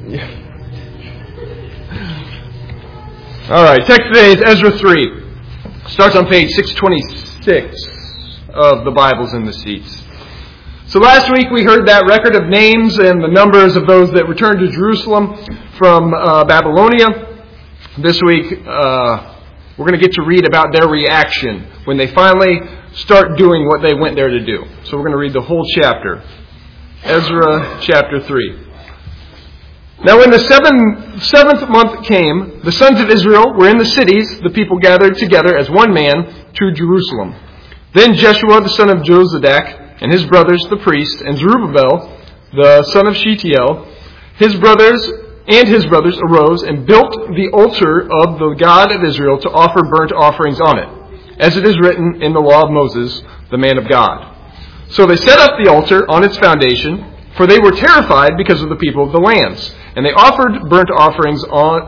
All right, text today is Ezra 3. Starts on page 626 of the Bibles in the seats. So last week we heard that record of names and the numbers of those that returned to Jerusalem from Babylonia. This week we're going to get to read about their reaction when they finally start doing what they went there to do. So we're going to read the whole chapter. Ezra chapter 3. Now when the seventh month came, the sons of Israel were in the cities, the people gathered together as one man to Jerusalem. Then Jeshua the son of Jozadak, and his brothers the priests, and Zerubbabel the son of Shealtiel, his brothers arose and built the altar of the God of Israel to offer burnt offerings on it, as it is written in the law of Moses, the man of God. So they set up the altar on its foundation, for they were terrified because of the people of the lands. And they offered burnt offerings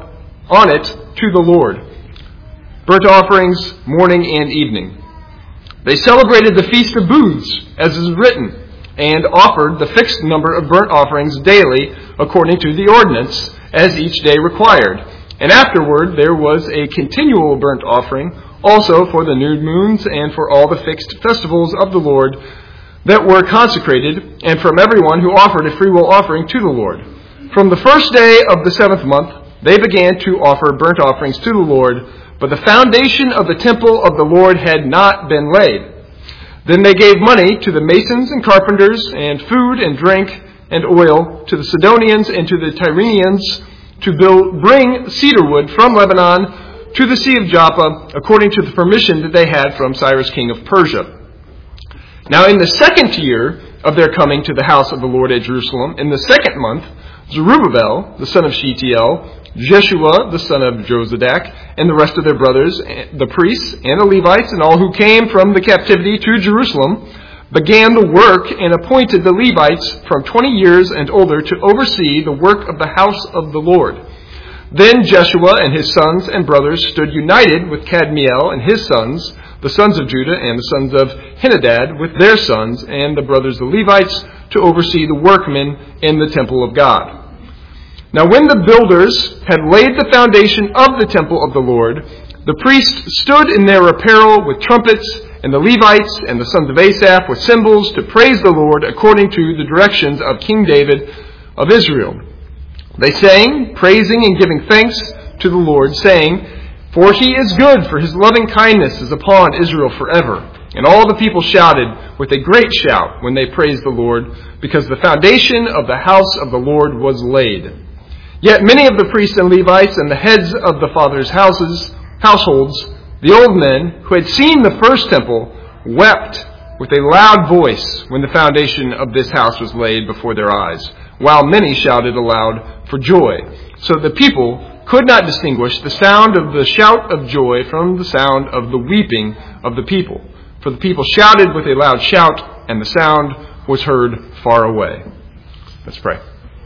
on it to the Lord. Burnt offerings morning and evening. They celebrated the Feast of Booths, as is written, and offered the fixed number of burnt offerings daily according to the ordinance, as each day required. And afterward there was a continual burnt offering, also for the new moons and for all the fixed festivals of the Lord that were consecrated, and from everyone who offered a freewill offering to the Lord. From the first day of the 7th month, they began to offer burnt offerings to the Lord, but the foundation of the temple of the Lord had not been laid. Then they gave money to the masons and carpenters, and food and drink and oil to the Sidonians and to the Tyrians to bring cedar wood from Lebanon to the Sea of Joppa, according to the permission that they had from Cyrus king of Persia. Now in the 2nd year of their coming to the house of the Lord at Jerusalem, in the 2nd month, Zerubbabel, the son of Shealtiel, Jeshua, the son of Jozadak, and the rest of their brothers, the priests and the Levites, and all who came from the captivity to Jerusalem, began the work and appointed the Levites from 20 years and older to oversee the work of the house of the Lord. Then Jeshua and his sons and brothers stood united with Kadmiel and his sons, the sons of Judah, and the sons of Henadad with their sons, and the brothers the Levites, to oversee the workmen in the temple of God. Now when the builders had laid the foundation of the temple of the Lord, the priests stood in their apparel with trumpets, and the Levites and the sons of Asaph with cymbals to praise the Lord according to the directions of King David of Israel. They sang, praising and giving thanks to the Lord, saying, "For he is good, for his loving kindness is upon Israel forever." And all the people shouted with a great shout when they praised the Lord, because the foundation of the house of the Lord was laid. Yet many of the priests and Levites and the heads of the fathers' households, the old men who had seen the first temple, wept with a loud voice when the foundation of this house was laid before their eyes, while many shouted aloud for joy. So the people could not distinguish the sound of the shout of joy from the sound of the weeping of the people. For the people shouted with a loud shout, and the sound was heard far away. Let's pray.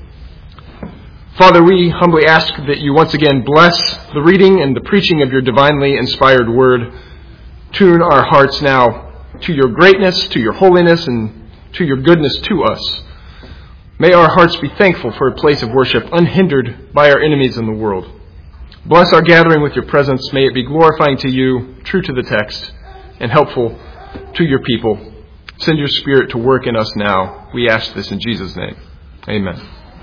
Father, we humbly ask that you once again bless the reading and the preaching of your divinely inspired word. Tune our hearts now to your greatness, to your holiness, and to your goodness to us. May our hearts be thankful for a place of worship unhindered by our enemies in the world. Bless our gathering with your presence. May it be glorifying to you, true to the text, and helpful to your people. Send your Spirit to work in us now. We ask this in Jesus' name. Amen.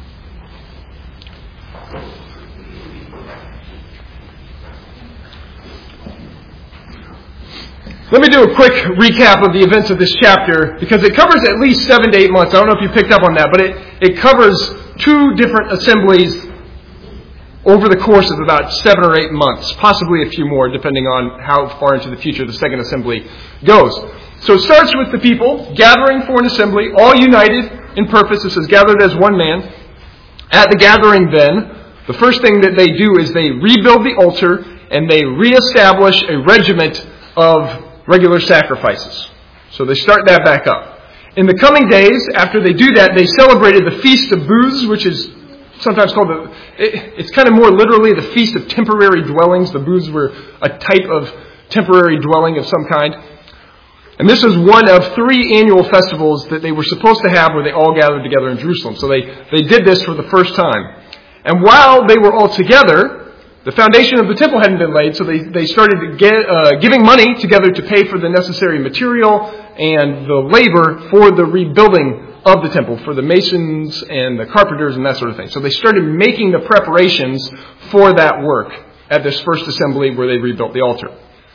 Let me do a quick recap of the events of this chapter, because it covers at least 7 to 8 months. I don't know if you picked up on that, but it covers 2 different assemblies over the course of about 7 or 8 months, possibly a few more, depending on how far into the future the second assembly goes. So it starts with the people gathering for an assembly, all united in purpose. It says gathered as one man. At the gathering then, the first thing that they do is they rebuild the altar and they reestablish a regiment of regular sacrifices. So they start that back up. In the coming days, after they do that, they celebrated the Feast of Booths, which is sometimes called it's kind of more literally the Feast of Temporary Dwellings. The Booths were a type of temporary dwelling of some kind. And this is one of 3 annual festivals that they were supposed to have where they all gathered together in Jerusalem. So they did this for the first time. And while they were all together, the foundation of the temple hadn't been laid, so they started giving money together to pay for the necessary material and the labor for the rebuilding of the temple, for the masons and the carpenters and that sort of thing. So they started making the preparations for that work at this first assembly where they rebuilt the altar.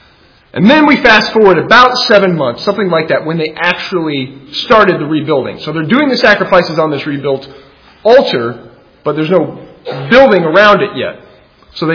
And then we fast forward about 7 months, something like that, when they actually started the rebuilding. So they're doing the sacrifices on this rebuilt altar, but there's no building around it yet. So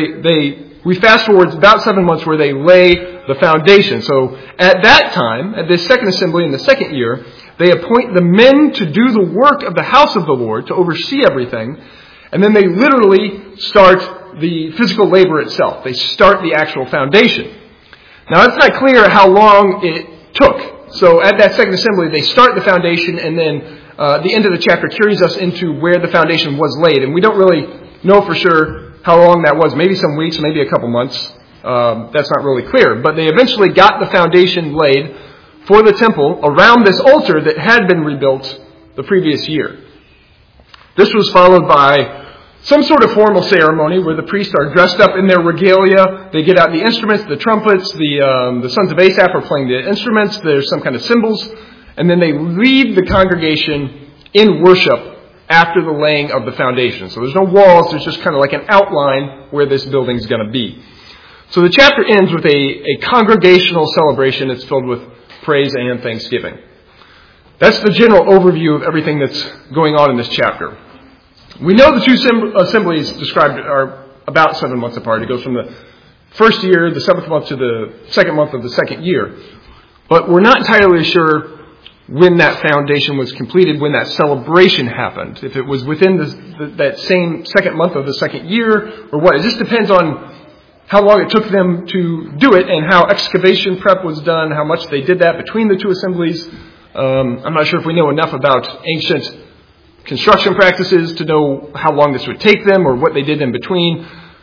we fast forward about 7 months where they lay the foundation. So at that time, at this second assembly in the second year, they appoint the men to do the work of the house of the Lord, to oversee everything, and then they literally start the physical labor itself. They start the actual foundation. Now, it's not clear how long it took. So at that second assembly, they start the foundation, and then the end of the chapter carries us into where the foundation was laid. And we don't really know for sure how long that was. Maybe some weeks, maybe a couple months. That's not really clear. But they eventually got the foundation laid for the temple around this altar that had been rebuilt the previous year. This was followed by some sort of formal ceremony where the priests are dressed up in their regalia. They get out the instruments, the trumpets, the sons of Asaph are playing the instruments. There's some kind of cymbals. And then they lead the congregation in worship after the laying of the foundation. So there's no walls. There's just kind of like an outline where this building's going to be. So the chapter ends with a congregational celebration. It's filled with praise and thanksgiving. That's the general overview of everything that's going on in this chapter. We know the two assemblies described are about 7 months apart. It goes from the first year, the 7th month, to the second month of the second year. But we're not entirely sure when that foundation was completed, when that celebration happened. If it was within that same second month of the second year or what. It just depends on how long it took them to do it and how excavation prep was done, how much they did that between the two assemblies. I'm not sure if we know enough about ancient construction practices to know how long this would take them or what they did in between.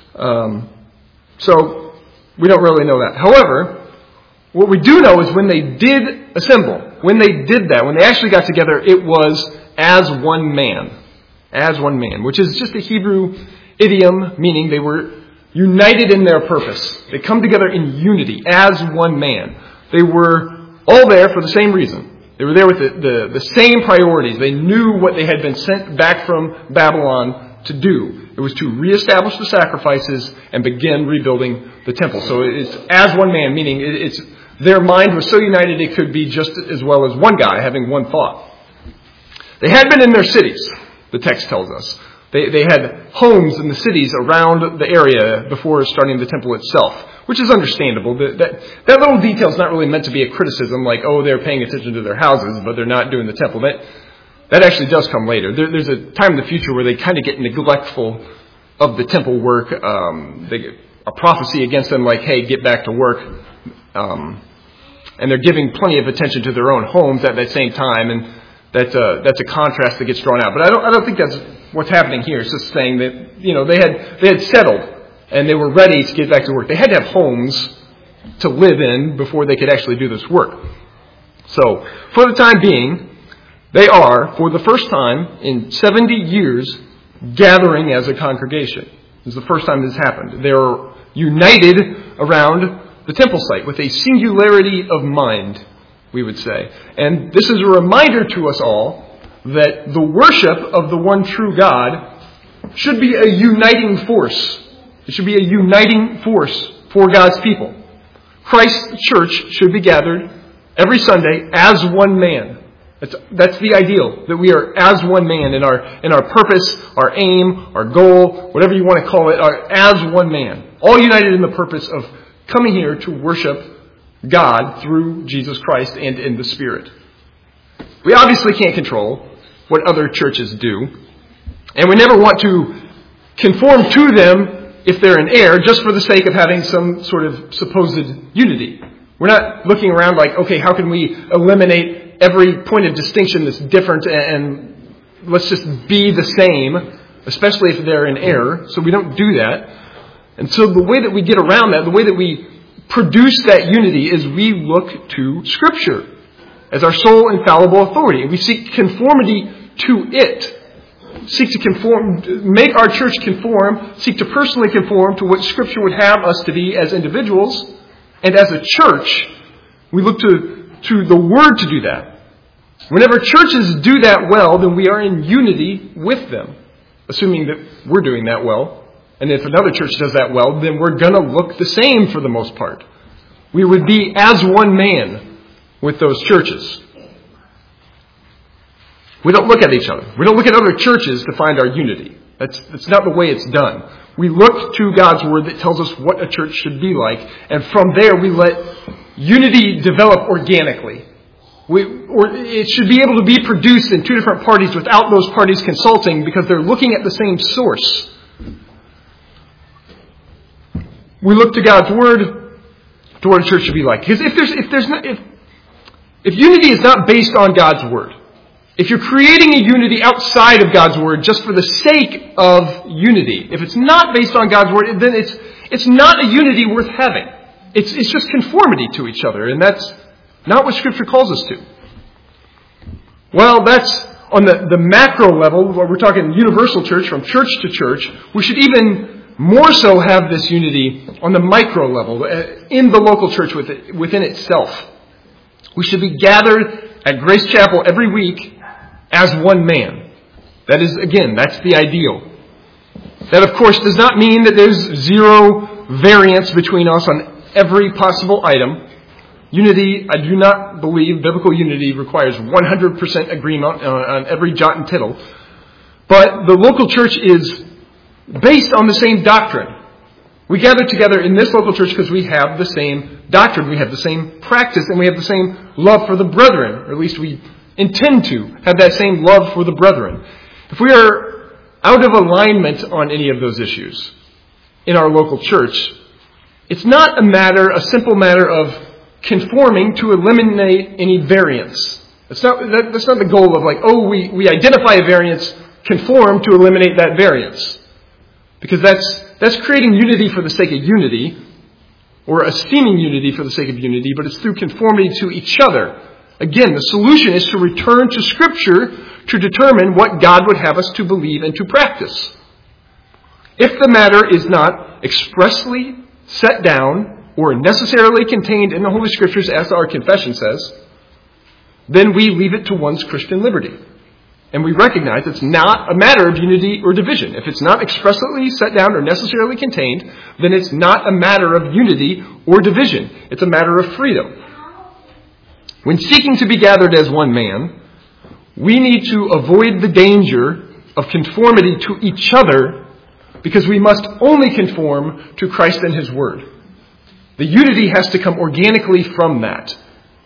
So we don't really know that. However, what we do know is when they did assemble, when they did that, when they actually got together, it was as one man. As one man, which is just a Hebrew idiom meaning they were united in their purpose. They come together in unity as one man. They were all there for the same reason. They were there with the same priorities. They knew what they had been sent back from Babylon to do. It was to reestablish the sacrifices and begin rebuilding the temple. So it's as one man, meaning it's their mind was so united it could be just as well as one guy having one thought. They had been in their cities, the text tells us. They had homes in the cities around the area before starting the temple itself, which is understandable. That little detail is not really meant to be a criticism, like, oh, they're paying attention to their houses, but they're not doing the temple. That actually does come later. There's a time in the future where they kind of get neglectful of the temple work. They get a prophecy against them, like, hey, get back to work. And they're giving plenty of attention to their own homes at that same time, and that's a contrast that gets drawn out. But I don't think that's what's happening here. It's just saying that, they had settled and they were ready to get back to work. They had to have homes to live in before they could actually do this work. So, for the time being, they are, for the first time in 70 years, gathering as a congregation. This is the first time this happened. They're united around the temple site with a singularity of mind, we would say. And this is a reminder to us all that the worship of the one true God should be a uniting force. It should be a uniting force for God's people. Christ's church should be gathered every Sunday as one man. That's the ideal, that we are as one man in our purpose, our aim, our goal, whatever you want to call it, are as one man. All united in the purpose of coming here to worship God through Jesus Christ and in the Spirit. We obviously can't control what other churches do, and we never want to conform to them if they're in error just for the sake of having some sort of supposed unity. We're not looking around like, okay, how can we eliminate every point of distinction that's different and let's just be the same, especially if they're in error. So we don't do that. And so the way that we get around that, the way that we produce that unity is we look to Scripture as our sole infallible authority. And we seek conformity to it. seek to conform, make our church conform, seek to personally conform to what Scripture would have us to be as individuals. And as a church, we look to the Word to do that. Whenever churches do that well, then we are in unity with them, assuming that we're doing that well. And if another church does that well, then we're going to look the same for the most part. We would be as one man with those churches. We don't look at each other. We don't look at other churches to find our unity. That's not the way it's done. We look to God's Word that tells us what a church should be like, and from there we let unity develop organically. It should be able to be produced in two different parties without those parties consulting because they're looking at the same source. We look to God's Word to what a church should be like. Because if unity is not based on God's Word, if you're creating a unity outside of God's Word just for the sake of unity, if it's not based on God's Word, then it's not a unity worth having. It's just conformity to each other, and that's not what Scripture calls us to. Well, that's on the macro level, where we're talking universal church, from church to church. We should even more so have this unity on the micro level, in the local church within itself. We should be gathered at Grace Chapel every week as one man. That is, again, that's the ideal. That, of course, does not mean that there's zero variance between us on every possible item. Unity, I do not believe biblical unity requires 100% agreement on every jot and tittle. But the local church is based on the same doctrine. We gather together in this local church because we have the same doctrine, we have the same practice, and we have the same love for the brethren. Or at least we intend to have that same love for the brethren. If we are out of alignment on any of those issues in our local church, it's not a simple matter of conforming to eliminate any variance. That's not the goal of we identify a variance, conform to eliminate that variance. Because that's creating unity for the sake of unity, or esteeming unity for the sake of unity, but it's through conformity to each other. Again, the solution is to return to Scripture to determine what God would have us to believe and to practice. If the matter is not expressly set down or necessarily contained in the Holy Scriptures, as our confession says, then we leave it to one's Christian liberty. And we recognize it's not a matter of unity or division. If it's not expressly set down or necessarily contained, then it's not a matter of unity or division. It's a matter of freedom. When seeking to be gathered as one man, we need to avoid the danger of conformity to each other because we must only conform to Christ and His Word. The unity has to come organically from that.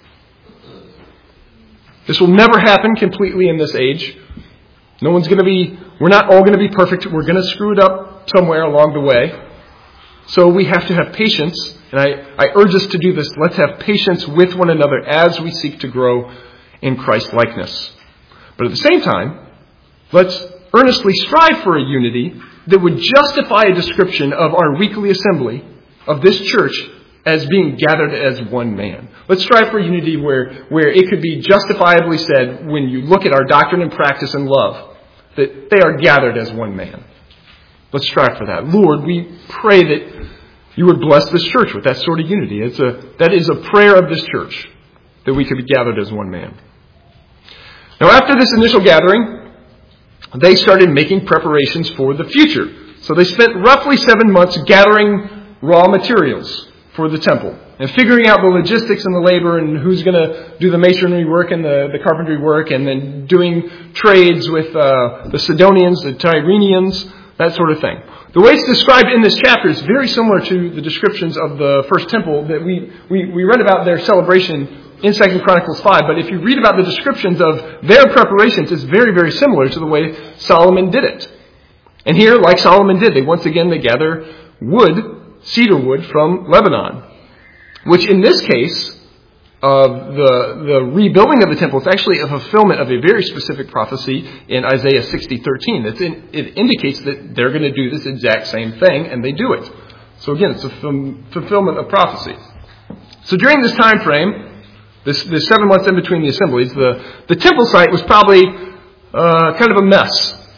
This will never happen completely in this age. We're not all going to be perfect. We're going to screw it up somewhere along the way. So we have to have patience. And I urge us to do this. Let's have patience with one another as we seek to grow in Christ likeness. But at the same time, let's earnestly strive for a unity that would justify a description of our weekly assembly of this church as being gathered as one man. Let's strive for unity where it could be justifiably said when you look at our doctrine and practice and love that they are gathered as one man. Let's strive for that. Lord, we pray that you would bless this church with that sort of unity. That is a prayer of this church, that we could be gathered as one man. Now, after this initial gathering, they started making preparations for the future. So they spent roughly 7 months gathering raw materials for the temple and figuring out the logistics and the labor and who's going to do the masonry work and the carpentry work, and then doing trades with the Sidonians, the Tyrenians, that sort of thing. The way it's described in this chapter is very similar to the descriptions of the first temple that we read about their celebration in 2 Chronicles 5. But if you read about the descriptions of their preparations, it's very, very similar to the way Solomon did it. And here, like Solomon did, they gather wood, cedar wood from Lebanon, which in this case of the rebuilding of the temple, it's actually a fulfillment of a very specific prophecy in Isaiah 60:13. It indicates that they're going to do this exact same thing, and they do it. So again, it's a fulfillment of prophecy. So during this time frame, this 7 months in between the assemblies, the temple site was probably kind of a mess.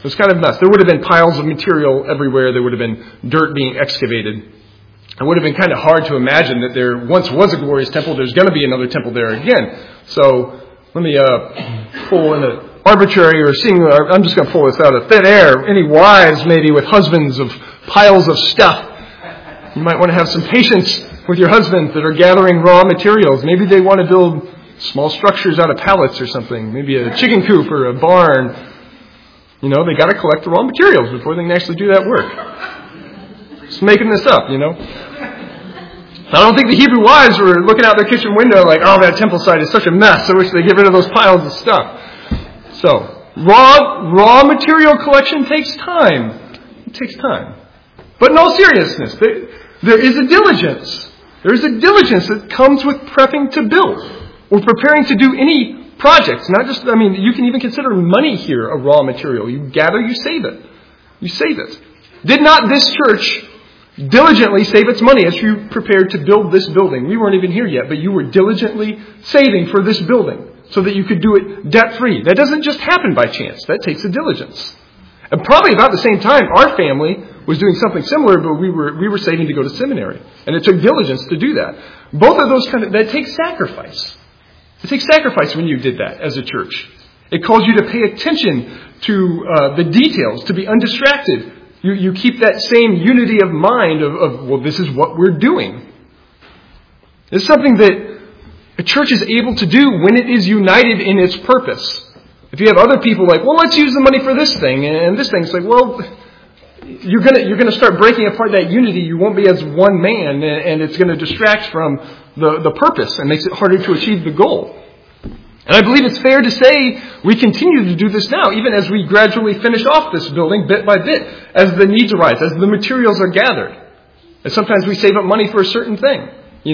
It was kind of a mess. There would have been piles of material everywhere. There would have been dirt being excavated. It would have been kind of hard to imagine that there once was a glorious temple. There's going to be another temple there again. So let me pull in an arbitrary I'm just going to pull this out of thin air. Any wives maybe with husbands of piles of stuff. You might want to have some patience with your husbands that are gathering raw materials. Maybe they want to build small structures out of pallets or something. Maybe a chicken coop or a barn. They got to collect the raw materials before they can actually do that work. Just making this up, I don't think the Hebrew wives were looking out their kitchen window like, oh, that temple site is such a mess. I wish they'd get rid of those piles of stuff. So, raw material collection takes time. It takes time. But in all seriousness, there is a diligence. There is a diligence that comes with prepping to build or preparing to do any projects. Not just, you can even consider money here a raw material. You gather, you save it. You save it. Did not this church diligently save its money as you prepared to build this building? We weren't even here yet, but you were diligently saving for this building so that you could do it debt-free. That doesn't just happen by chance. That takes a diligence. And probably about the same time, our family was doing something similar, but we were saving to go to seminary. And it took diligence to do that. Both of those that takes sacrifice. It takes sacrifice when you did that as a church. It calls you to pay attention to the details, to be undistracted. You keep that same unity of mind of this is what we're doing. It's something that a church is able to do when it is united in its purpose. If you have other people like, well, let's use the money for this thing and this thing, it's like, well, you're gonna start breaking apart that unity. You won't be as one man, and it's going to distract from the purpose and makes it harder to achieve the goal. And I believe it's fair to say we continue to do this now, even as we gradually finish off this building bit by bit, as the needs arise, as the materials are gathered. And sometimes we save up money for a certain thing,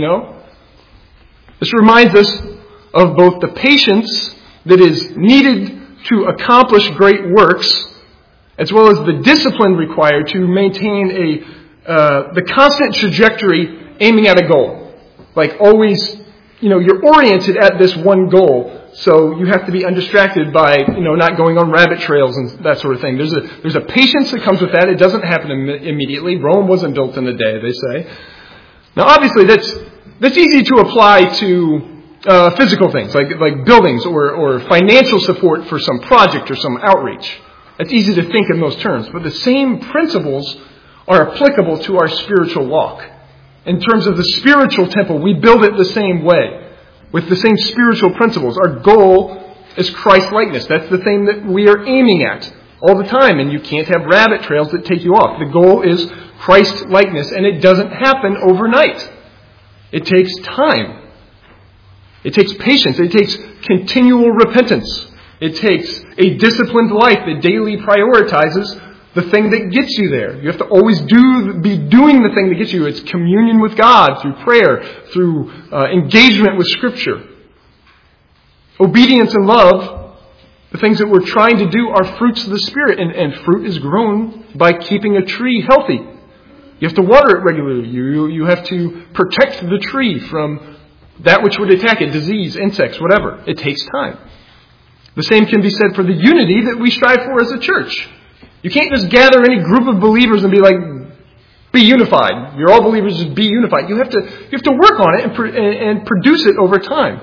This reminds us of both the patience that is needed to accomplish great works, as well as the discipline required to maintain the constant trajectory aiming at a goal. Like always, you're oriented at this one goal. So you have to be undistracted by, not going on rabbit trails and that sort of thing. There's a patience that comes with that. It doesn't happen immediately. Rome wasn't built in a day, they say. Now, obviously, that's easy to apply to physical things like buildings or financial support for some project or some outreach. It's easy to think in those terms. But the same principles are applicable to our spiritual walk. In terms of the spiritual temple, we build it the same way, with the same spiritual principles. Our goal is Christ-likeness. That's the thing that we are aiming at all the time, and you can't have rabbit trails that take you off. The goal is Christ-likeness, and it doesn't happen overnight. It takes time. It takes patience. It takes continual repentance. It takes a disciplined life that daily prioritizes the thing that gets you there. You have to always be doing the thing that gets you. It's communion with God through prayer, through engagement with Scripture. Obedience and love, the things that we're trying to do, are fruits of the Spirit. And fruit is grown by keeping a tree healthy. You have to water it regularly. You have to protect the tree from that which would attack it, disease, insects, whatever. It takes time. The same can be said for the unity that we strive for as a church. You can't just gather any group of believers and be like, be unified. You're all believers, just be unified. You have to work on it and produce it over time.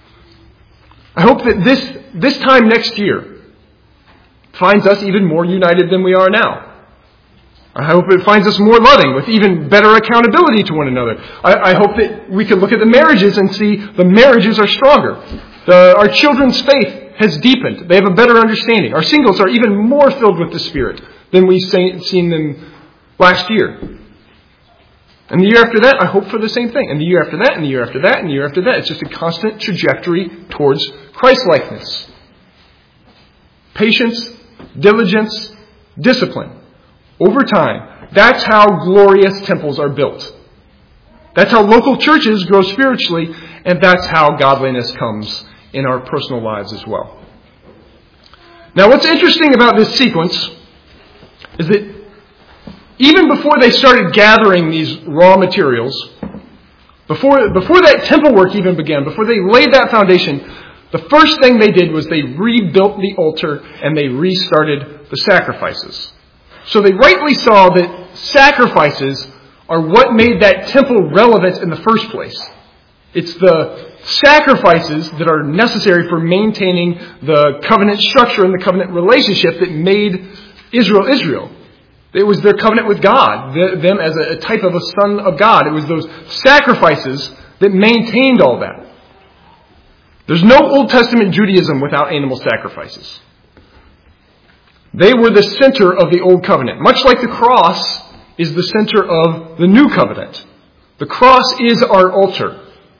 I hope that this time next year finds us even more united than we are now. I hope it finds us more loving, with even better accountability to one another. I hope that we can look at the marriages and see the marriages are stronger. Our children's faith has deepened. They have a better understanding. Our singles are even more filled with the Spirit than we've seen them last year. And the year after that, I hope for the same thing. And the year after that, and the year after that, and the year after that. It's just a constant trajectory towards Christ-likeness. Patience, diligence, discipline. Over time. That's how glorious temples are built. That's how local churches grow spiritually, and that's how godliness comes in our personal lives as well. Now, what's interesting about this sequence is that even before they started gathering these raw materials, before that temple work even began, before they laid that foundation, the first thing they did was they rebuilt the altar and they restarted the sacrifices. So they rightly saw that sacrifices are what made that temple relevant in the first place. It's the sacrifices that are necessary for maintaining the covenant structure and the covenant relationship that made Israel Israel. It was their covenant with God, them as a type of a son of God. It was those sacrifices that maintained all that. There's no Old Testament Judaism without animal sacrifices. They were the center of the Old Covenant, much like the cross is the center of the New Covenant. The cross is our altar.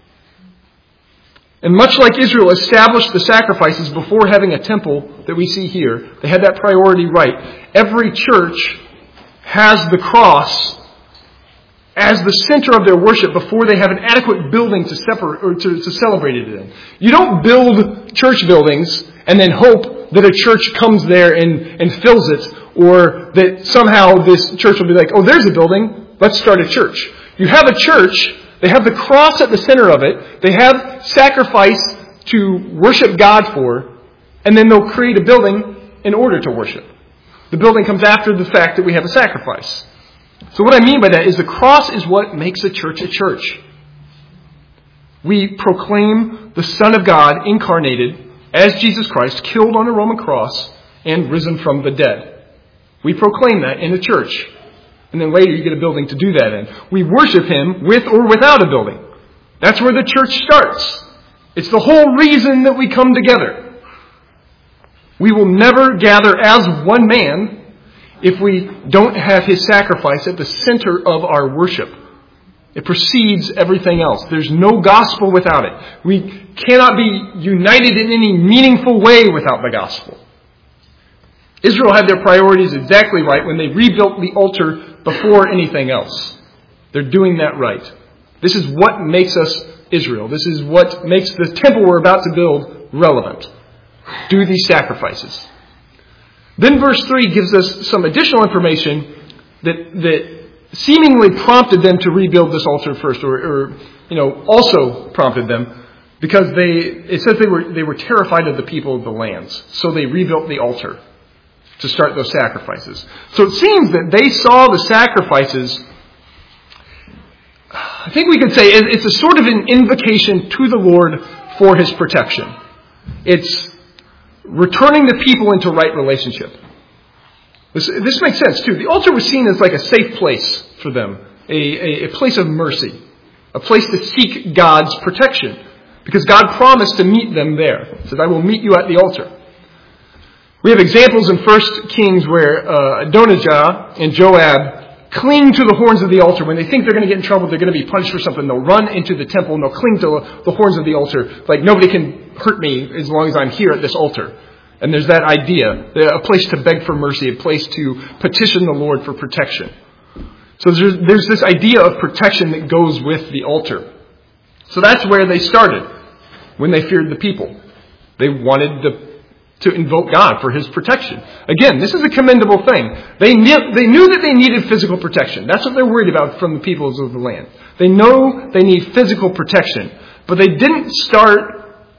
And much like Israel established the sacrifices before having a temple that we see here, they had that priority right. Every church has the cross as the center of their worship before they have an adequate building to celebrate it in. You don't build church buildings and then hope that a church comes there and fills it, or that somehow this church will be like, oh, there's a building, let's start a church. You have a church, they have the cross at the center of it, they have sacrifice to worship God for, and then they'll create a building in order to worship. The building comes after the fact that we have a sacrifice. So what I mean by that is the cross is what makes a church a church. We proclaim the Son of God incarnated as Jesus Christ, killed on a Roman cross and risen from the dead. We proclaim that in the church. And then later you get a building to do that in. We worship Him with or without a building. That's where the church starts. It's the whole reason that we come together. We will never gather as one man if we don't have His sacrifice at the center of our worship. It precedes everything else. There's no gospel without it. We cannot be united in any meaningful way without the gospel. Israel had their priorities exactly right when they rebuilt the altar before anything else. They're doing that right. This is what makes us Israel. This is what makes the temple we're about to build relevant. Do these sacrifices. Then verse 3 gives us some additional information that seemingly prompted them to rebuild this altar first, or also prompted them, because it says they were terrified of the people of the lands. So they rebuilt the altar to start those sacrifices. So it seems that they saw the sacrifices, I think we could say it's a sort of an invocation to the Lord for His protection. It's returning the people into right relationship. This makes sense too. The altar was seen as like a safe place for them, a place of mercy, a place to seek God's protection, because God promised to meet them there. He said, I will meet you at the altar. We have examples in 1 Kings where Adonijah and Joab cling to the horns of the altar. When they think they're going to get in trouble, they're going to be punished for something, they'll run into the temple and they'll cling to the horns of the altar, like nobody can hurt me as long as I'm here at this altar. And there's that idea, a place to beg for mercy, a place to petition the Lord for protection. So there's this idea of protection that goes with the altar. So that's where they started when they feared the people. They wanted to invoke God for His protection. Again, this is a commendable thing. They knew that they needed physical protection. That's what they're worried about from the peoples of the land. They know they need physical protection. But they didn't start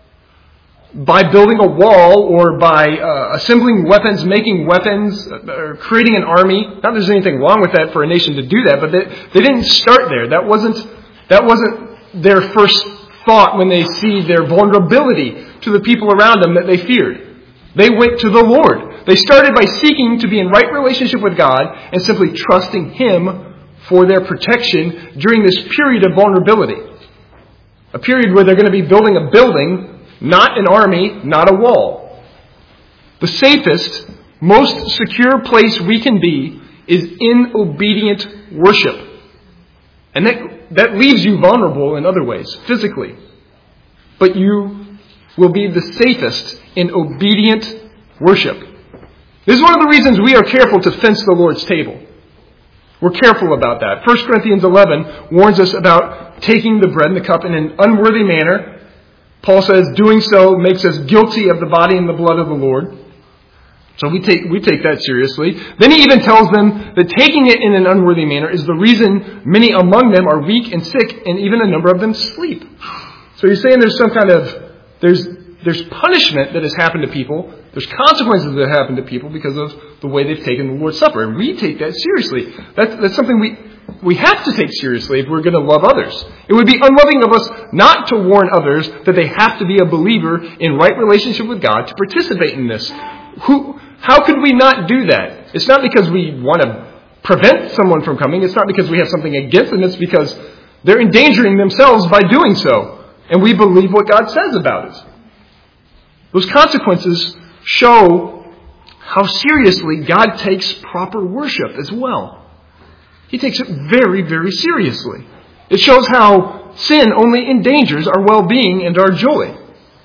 by building a wall or by assembling weapons, making weapons, or creating an army. Not that there's anything wrong with that for a nation to do that, but they didn't start there. That wasn't their first thought when they see their vulnerability to the people around them that they feared. They went to the Lord. They started by seeking to be in right relationship with God and simply trusting Him for their protection during this period of vulnerability. A period where they're going to be building a building, not an army, not a wall. The safest, most secure place we can be is in obedient worship. And that leaves you vulnerable in other ways, physically. But you will be the safest in obedient worship. This is one of the reasons we are careful to fence the Lord's table. We're careful about that. 1 Corinthians 11 warns us about taking the bread and the cup in an unworthy manner. Paul says doing so makes us guilty of the body and the blood of the Lord. So we take that seriously. Then he even tells them that taking it in an unworthy manner is the reason many among them are weak and sick, and even a number of them sleep. So he's saying there's some kind of there's punishment that has happened to people There's consequences that happen to people because of the way they've taken the Lord's Supper. And we take that seriously. That's something we have to take seriously if we're going to love others. It would be unloving of us not to warn others that they have to be a believer in right relationship with God to participate in this. How could we not do that? It's not because we want to prevent someone from coming. It's not because we have something against them. It's because they're endangering themselves by doing so. And we believe what God says about it. Those consequences show how seriously God takes proper worship as well. He takes it very, very seriously. It shows how sin only endangers our well-being and our joy.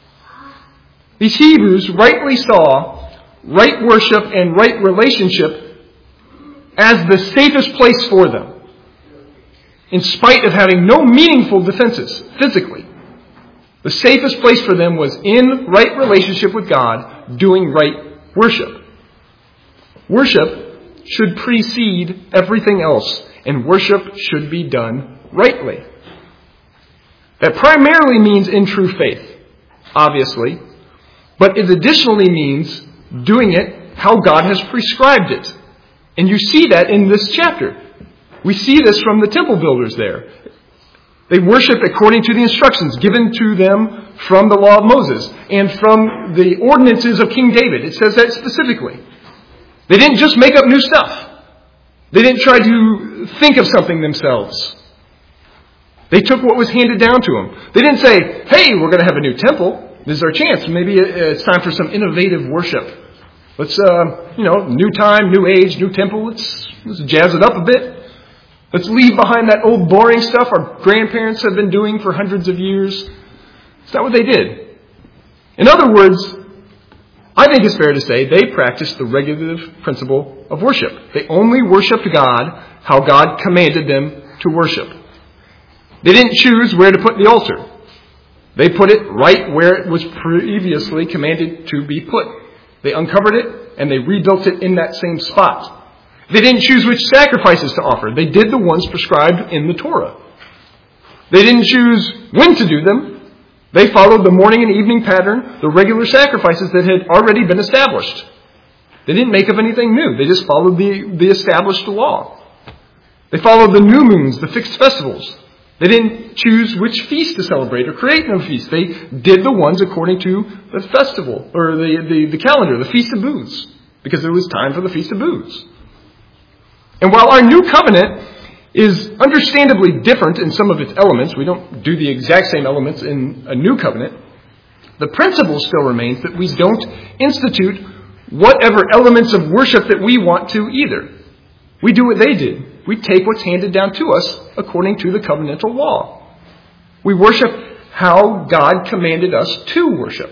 These Hebrews rightly saw right worship and right relationship as the safest place for them, in spite of having no meaningful defenses physically. The safest place for them was in right relationship with God, doing right worship. Worship should precede everything else, and worship should be done rightly. That primarily means in true faith, obviously, but it additionally means doing it how God has prescribed it. And you see that in this chapter. We see this from the temple builders there. They worship according to the instructions given to them from the law of Moses and from the ordinances of King David. It says that specifically. They didn't just make up new stuff. They didn't try to think of something themselves. They took what was handed down to them. They didn't say, hey, we're going to have a new temple. This is our chance. Maybe it's time for some innovative worship. Let's, new time, new age, new temple. Let's jazz it up a bit. Let's leave behind that old boring stuff our grandparents have been doing for hundreds of years. It's not what they did. In other words, I think it's fair to say they practiced the regulative principle of worship. They only worshiped God how God commanded them to worship. They didn't choose where to put the altar. They put it right where it was previously commanded to be put. They uncovered it and they rebuilt it in that same spot. They didn't choose which sacrifices to offer. They did the ones prescribed in the Torah. They didn't choose when to do them. They followed the morning and evening pattern, the regular sacrifices that had already been established. They didn't make up anything new. They just followed the established law. They followed the new moons, the fixed festivals. They didn't choose which feast to celebrate or create no feast. They did the ones according to the festival, or the calendar, the Feast of Booths, because it was time for the Feast of Booths. And while our new covenant is understandably different in some of its elements, we don't do the exact same elements in a new covenant, the principle still remains that we don't institute whatever elements of worship that we want to either. We do what they did. We take what's handed down to us according to the covenantal law. We worship how God commanded us to worship.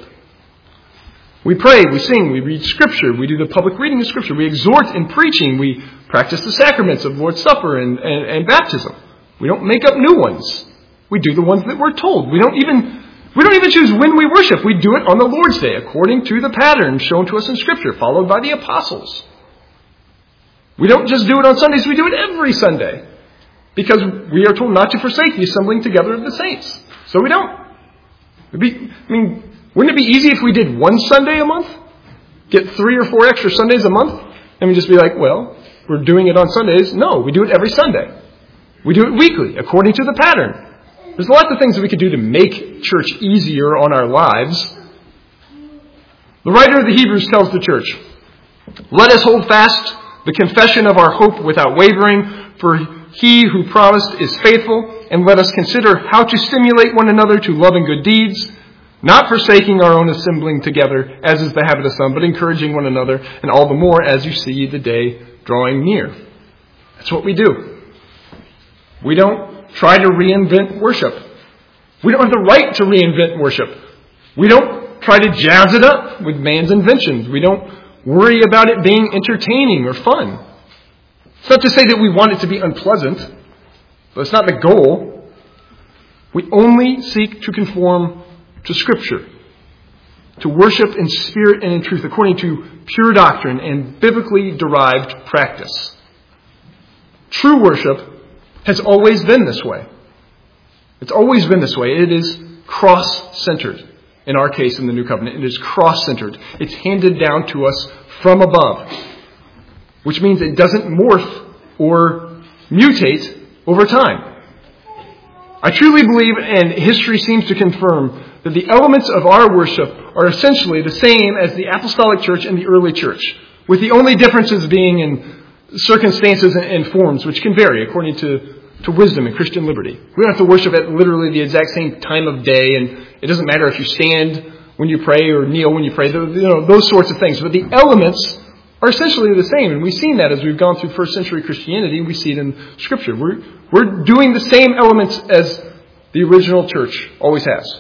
We pray, we sing, we read Scripture, we do the public reading of Scripture, we exhort in preaching, we practice the sacraments of Lord's Supper and baptism. We don't make up new ones. We do the ones that we're told. We don't even choose when we worship. We do it on the Lord's Day, according to the pattern shown to us in Scripture, followed by the apostles. We don't just do it on Sundays, we do it every Sunday, because we are told not to forsake the assembling together of the saints. So we don't. Wouldn't it be easy if we did one Sunday a month? Get 3 or 4 extra Sundays a month? And we just be like, well, we're doing it on Sundays. No, we do it every Sunday. We do it weekly, according to the pattern. There's lots of things that we could do to make church easier on our lives. The writer of the Hebrews tells the church, let us hold fast the confession of our hope without wavering, for he who promised is faithful, and let us consider how to stimulate one another to love and good deeds, not forsaking our own assembling together, as is the habit of some, but encouraging one another, and all the more as you see the day drawing near. That's what we do. We don't try to reinvent worship. We don't have the right to reinvent worship. We don't try to jazz it up with man's inventions. We don't worry about it being entertaining or fun. It's not to say that we want it to be unpleasant, but it's not the goal. We only seek to conform to Scripture, to worship in spirit and in truth, according to pure doctrine and biblically derived practice. True worship has always been this way. It's always been this way. It is cross-centered. in our case in the New Covenant. It is cross-centered. It's handed down to us from above, which means it doesn't morph or mutate over time. I truly believe, and history seems to confirm, that the elements of our worship are essentially the same as the apostolic church and the early church, with the only differences being in circumstances and forms, which can vary according to wisdom and Christian liberty. We don't have to worship at literally the exact same time of day, and it doesn't matter if you stand when you pray or kneel when you pray, those sorts of things. But the elements are essentially the same, and we've seen that as we've gone through first century Christianity, and we see it in Scripture. We're doing the same elements as the original church always has.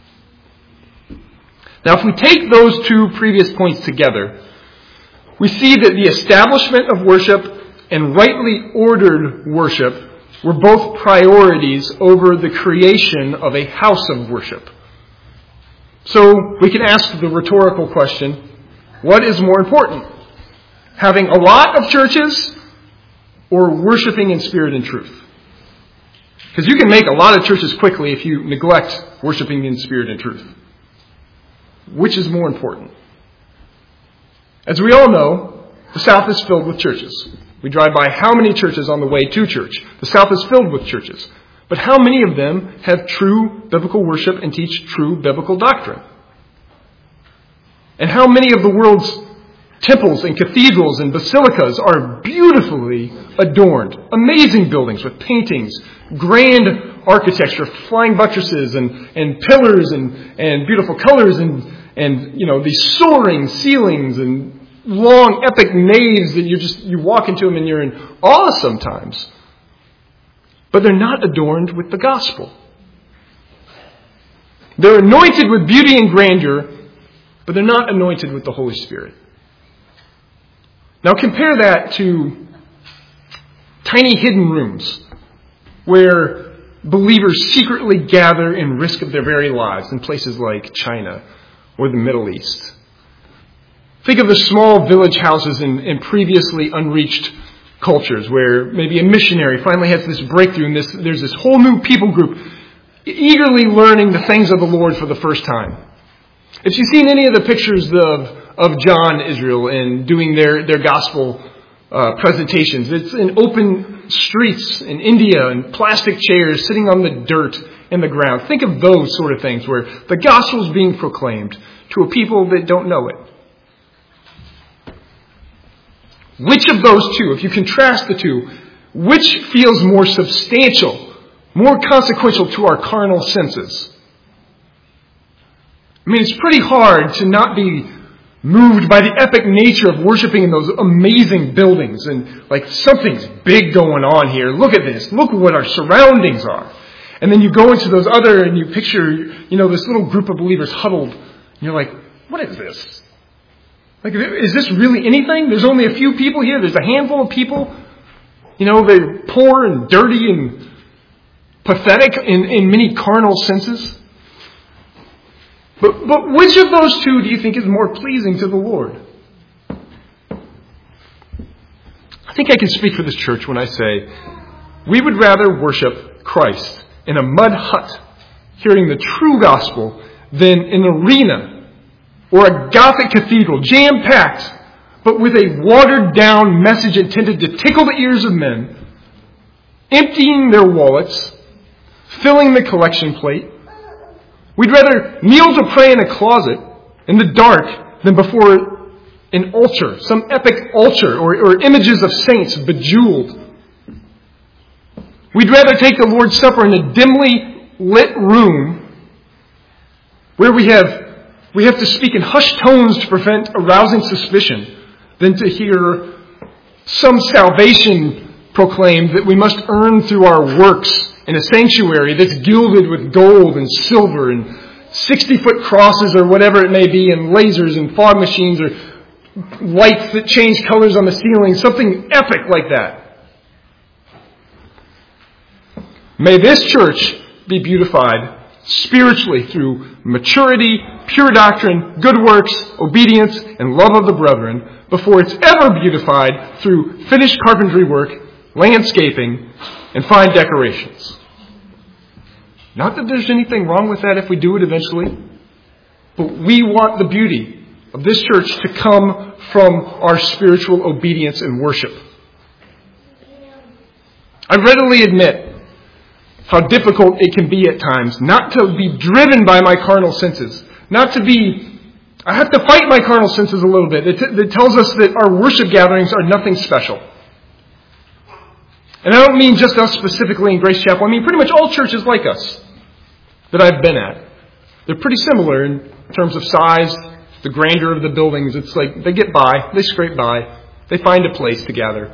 Now, if we take those two previous points together, we see that the establishment of worship and rightly ordered worship were both priorities over the creation of a house of worship. So we can ask the rhetorical question, what is more important? Having a lot of churches or worshiping in spirit and truth? Because you can make a lot of churches quickly if you neglect worshiping in spirit and truth. Which is more important? As we all know, the South is filled with churches. We drive by how many churches on the way to church? The South is filled with churches. But how many of them have true biblical worship and teach true biblical doctrine? And how many of the world's temples and cathedrals and basilicas are beautifully adorned? Amazing buildings with paintings, grand architecture, flying buttresses and pillars and beautiful colors and these soaring ceilings and long epic naves that you walk into them and you're in awe sometimes. But they're not adorned with the gospel. They're anointed with beauty and grandeur, but they're not anointed with the Holy Spirit. Now compare that to tiny hidden rooms where believers secretly gather in risk of their very lives in places like China or the Middle East. Think of the small village houses in previously unreached cultures where maybe a missionary finally has this breakthrough and there's this whole new people group eagerly learning the things of the Lord for the first time. If you've seen any of the pictures of John Israel and doing their gospel presentations, it's in open streets in India and plastic chairs sitting on the dirt in the ground. Think of those sort of things where the gospel is being proclaimed to a people that don't know it. Which of those two, if you contrast the two, which feels more substantial, more consequential to our carnal senses? I mean, it's pretty hard to not be moved by the epic nature of worshiping in those amazing buildings and like something's big going on here. Look at this. Look what our surroundings are. And then you go into those other and you picture, this little group of believers huddled. And you're like, what is this? Like, is this really anything? There's only a few people here. There's a handful of people. They're poor and dirty and pathetic in many carnal senses. But which of those two do you think is more pleasing to the Lord? I think I can speak for this church when I say we would rather worship Christ in a mud hut, hearing the true gospel, than in an arena or a Gothic cathedral, jam-packed, but with a watered-down message intended to tickle the ears of men, emptying their wallets, filling the collection plate. We'd rather kneel to pray in a closet in the dark than before an altar, some epic altar, or images of saints bejeweled. We'd rather take the Lord's Supper in a dimly lit room where we have to speak in hushed tones to prevent arousing suspicion than to hear some salvation proclaimed that we must earn through our works in a sanctuary that's gilded with gold and silver and 60-foot crosses or whatever it may be, and lasers and fog machines or lights that change colors on the ceiling, something epic like that. May this church be beautified spiritually through maturity, pure doctrine, good works, obedience, and love of the brethren, before it's ever beautified through finished carpentry work, landscaping, and fine decorations. Not that there's anything wrong with that if we do it eventually. But we want the beauty of this church to come from our spiritual obedience and worship. I readily admit how difficult it can be at times not to be driven by my carnal senses. I have to fight my carnal senses a little bit. It tells us that our worship gatherings are nothing special. And I don't mean just us specifically in Grace Chapel. I mean pretty much all churches like us that I've been at. They're pretty similar in terms of size, the grandeur of the buildings. It's like they get by, they scrape by, they find a place to gather.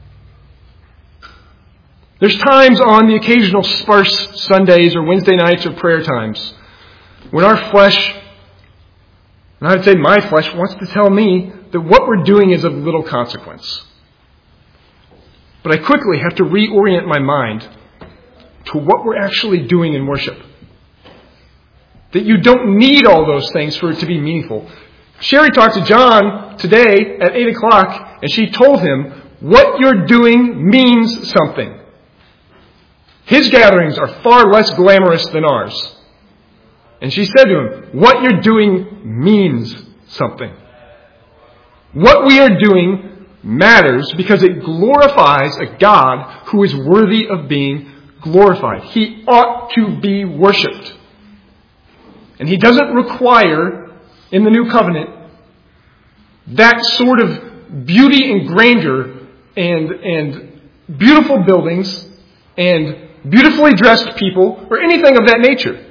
There's times on the occasional sparse Sundays or Wednesday nights or prayer times when our flesh, and I'd say my flesh, wants to tell me that what we're doing is of little consequence. But I quickly have to reorient my mind to what we're actually doing in worship. That you don't need all those things for it to be meaningful. Sherry talked to John today at 8 o'clock, and she told him, what you're doing means something. His gatherings are far less glamorous than ours. And she said to him, what you're doing means something. What we are doing matters because it glorifies a God who is worthy of being glorified. He ought to be worshipped. And He doesn't require, in the New Covenant, that sort of beauty and grandeur and beautiful buildings and beautifully dressed people or anything of that nature.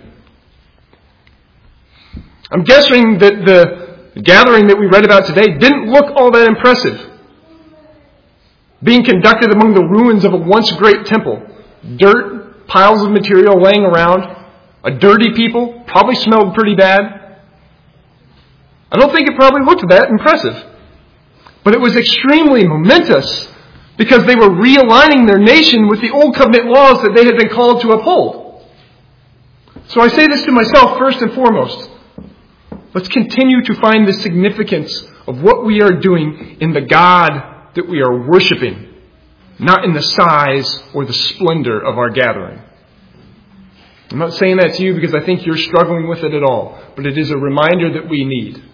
I'm guessing that the gathering that we read about today didn't look all that impressive. Being conducted among the ruins of a once great temple. Dirt, piles of material laying around. A dirty people, probably smelled pretty bad. I don't think it probably looked that impressive. But it was extremely momentous because they were realigning their nation with the Old Covenant laws that they had been called to uphold. So I say this to myself first and foremost. Let's continue to find the significance of what we are doing in the God that we are worshiping, not in the size or the splendor of our gathering. I'm not saying that to you because I think you're struggling with it at all, but it is a reminder that we need.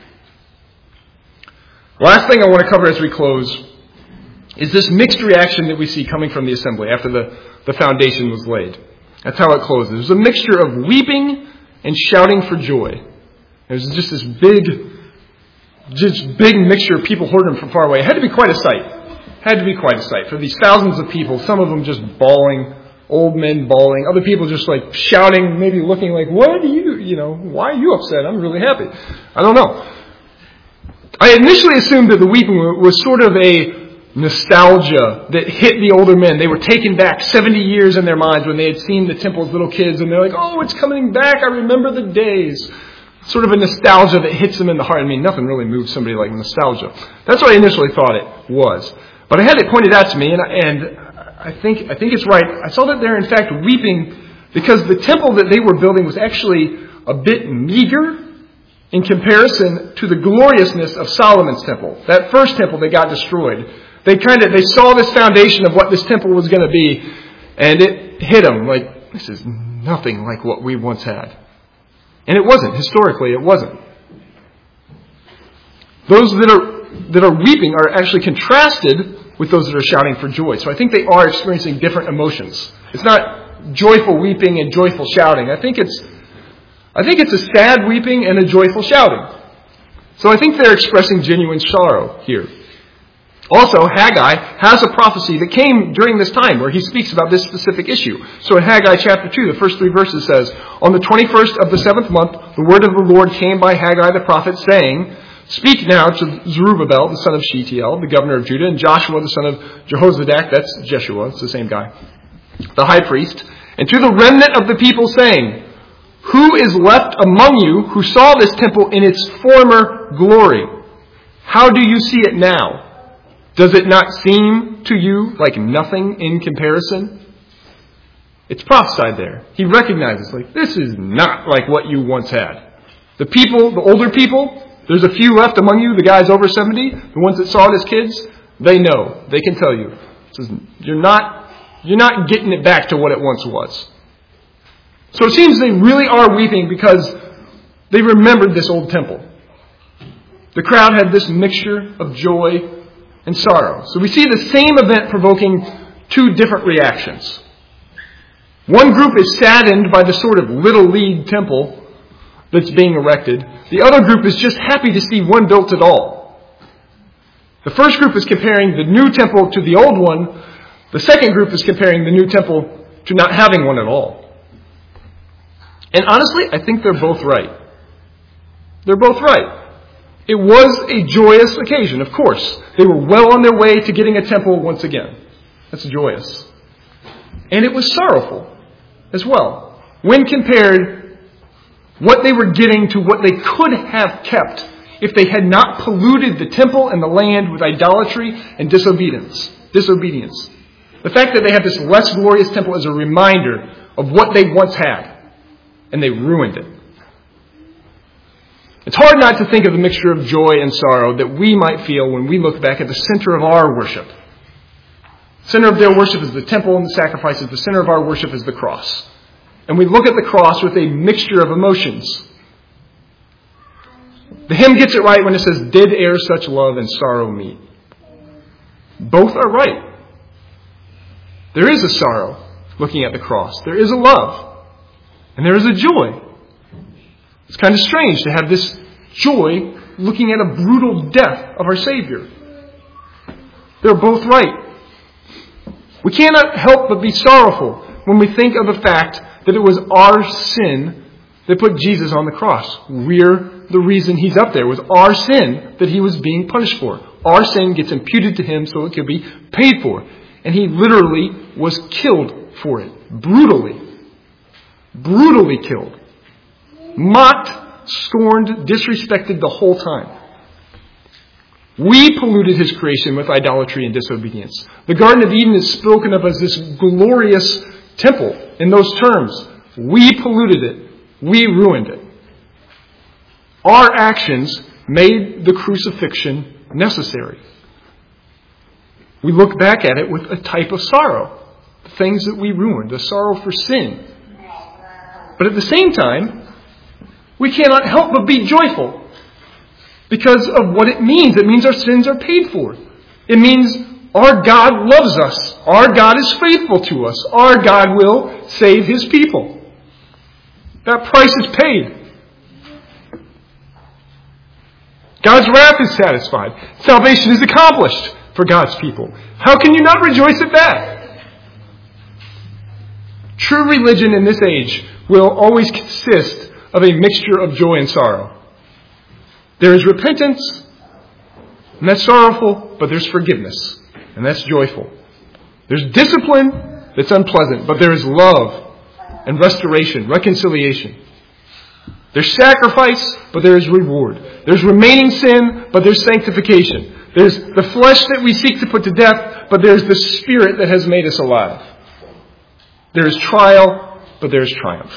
Last thing I want to cover as we close is this mixed reaction that we see coming from the assembly after the foundation was laid. That's how it closes. There's a mixture of weeping and shouting for joy. There's just this big mixture of people heard him from far away. It had to be quite a sight. For these thousands of people, some of them just bawling, old men bawling, other people just like shouting, maybe looking like, why are you upset? I'm really happy. I don't know. I initially assumed that the weeping was sort of a nostalgia that hit the older men. They were taken back 70 years in their minds when they had seen the temple as little kids, and they're like, oh, it's coming back. I remember the days. Sort of a nostalgia that hits them in the heart. I mean, nothing really moves somebody like nostalgia. That's what I initially thought it was. But I had it pointed out to me, and I think it's right. I saw that they're in fact weeping because the temple that they were building was actually a bit meager in comparison to the gloriousness of Solomon's temple. That first temple that got destroyed. They saw this foundation of what this temple was going to be, and it hit them like, this is nothing like what we once had. And it wasn't. Historically, it wasn't. Those that are weeping are actually contrasted with those that are shouting for joy. So I think they are experiencing different emotions. It's not joyful weeping and joyful shouting. I think it's a sad weeping and a joyful shouting. So I think they're expressing genuine sorrow here. Also, Haggai has a prophecy that came during this time where he speaks about this specific issue. So in Haggai chapter 2, the first 3 verses says, on the 21st of the 7th month, the word of the Lord came by Haggai the prophet, saying, speak now to Zerubbabel, the son of Shealtiel, the governor of Judah, and Joshua, the son of Jehozadak, that's Jeshua, it's the same guy, the high priest, and to the remnant of the people, saying, who is left among you who saw this temple in its former glory? How do you see it now? Does it not seem to you like nothing in comparison? It's prophesied there. He recognizes, like, this is not like what you once had. The people, the older people, there's a few left among you, the guys over 70, the ones that saw it as kids, they know. They can tell you. You're not getting it back to what it once was. So it seems they really are weeping because They remembered this old temple. The crowd had this mixture of joy and sorrow. So we see the same event provoking two different reactions. One group is saddened by the sort of Little League temple that's being erected. The other group is just happy to see one built at all. The first group is comparing the new temple to the old one. The second group is comparing the new temple to not having one at all. And honestly, I think they're both right. They're both right. It was a joyous occasion, of course. They were well on their way to getting a temple once again. That's joyous. And it was sorrowful as well. When compared what they were getting to what they could have kept if they had not polluted the temple and the land with idolatry and disobedience. The fact that they have this less glorious temple is a reminder of what they once had. And they ruined it. It's hard not to think of the mixture of joy and sorrow that we might feel when we look back at the center of our worship. The center of their worship is the temple and the sacrifices. The center of our worship is the cross. And we look at the cross with a mixture of emotions. The hymn gets it right when it says, "Did e'er such love and sorrow meet?" Both are right. There is a sorrow looking at the cross. There is a love. And there is a joy. It's kind of strange to have this joy looking at a brutal death of our Savior. They're both right. We cannot help but be sorrowful when we think of the fact that it was our sin that put Jesus on the cross. We're the reason he's up there. It was our sin that he was being punished for. Our sin gets imputed to him so it could be paid for. And he literally was killed for it. Brutally killed. Mocked, scorned, disrespected the whole time. We polluted his creation with idolatry and disobedience. The Garden of Eden is spoken of as this glorious temple in those terms. We polluted it. We ruined it. Our actions made the crucifixion necessary. We look back at it with a type of sorrow. The things that we ruined, a sorrow for sin. But at the same time, we cannot help but be joyful because of what it means. It means our sins are paid for. It means our God loves us. Our God is faithful to us. Our God will save his people. That price is paid. God's wrath is satisfied. Salvation is accomplished for God's people. How can you not rejoice at that? True religion in this age will always consist of a mixture of joy and sorrow. There is repentance, and that's sorrowful, but there's forgiveness, and that's joyful. There's discipline that's unpleasant, but there is love and restoration, reconciliation. There's sacrifice, but there is reward. There's remaining sin, but there's sanctification. There's the flesh that we seek to put to death, but there's the Spirit that has made us alive. There is trial, but there is triumph.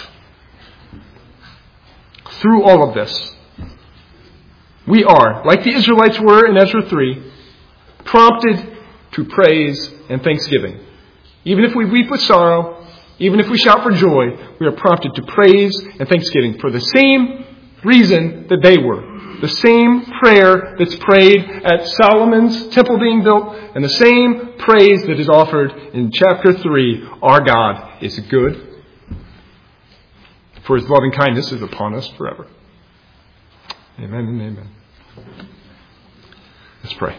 Through all of this, we are, like the Israelites were in Ezra 3, prompted to praise and thanksgiving. Even if we weep with sorrow, even if we shout for joy, we are prompted to praise and thanksgiving for the same reason that they were. The same prayer that's prayed at Solomon's temple being built, and the same praise that is offered in chapter 3. Our God is good, for his loving kindness is upon us forever. Amen and amen. Let's pray.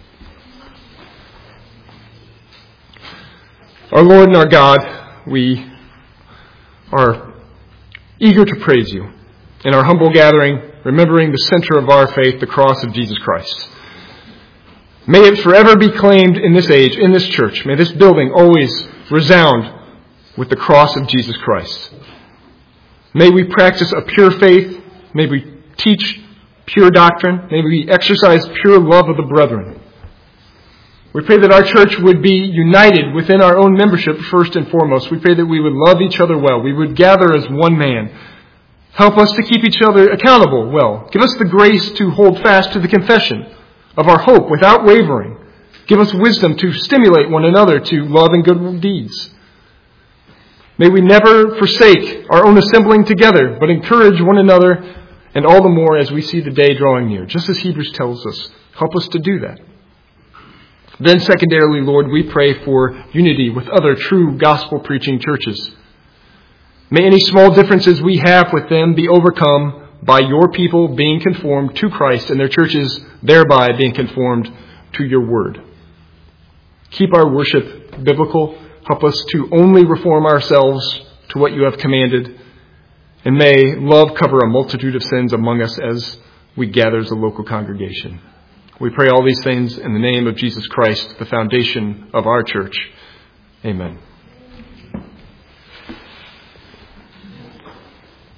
Our Lord and our God, we are eager to praise you in our humble gathering, remembering the center of our faith, the cross of Jesus Christ. May it forever be claimed in this age, in this church. May this building always resound with the cross of Jesus Christ. May we practice a pure faith. May we teach pure doctrine. May we exercise pure love of the brethren. We pray that our church would be united within our own membership first and foremost. We pray that we would love each other well. We would gather as one man. Help us to keep each other accountable well. Give us the grace to hold fast to the confession of our hope without wavering. Give us wisdom to stimulate one another to love and good deeds. May we never forsake our own assembling together, but encourage one another And all the more as we see the day drawing near, just as Hebrews tells us, help us to do that. Then secondarily, Lord, we pray for unity with other true gospel-preaching churches. May any small differences we have with them be overcome by your people being conformed to Christ and their churches thereby being conformed to your word. Keep our worship biblical. Help us to only reform ourselves to what you have commanded. And may love cover a multitude of sins among us as we gather as a local congregation. We pray all these things in the name of Jesus Christ, the foundation of our church. Amen.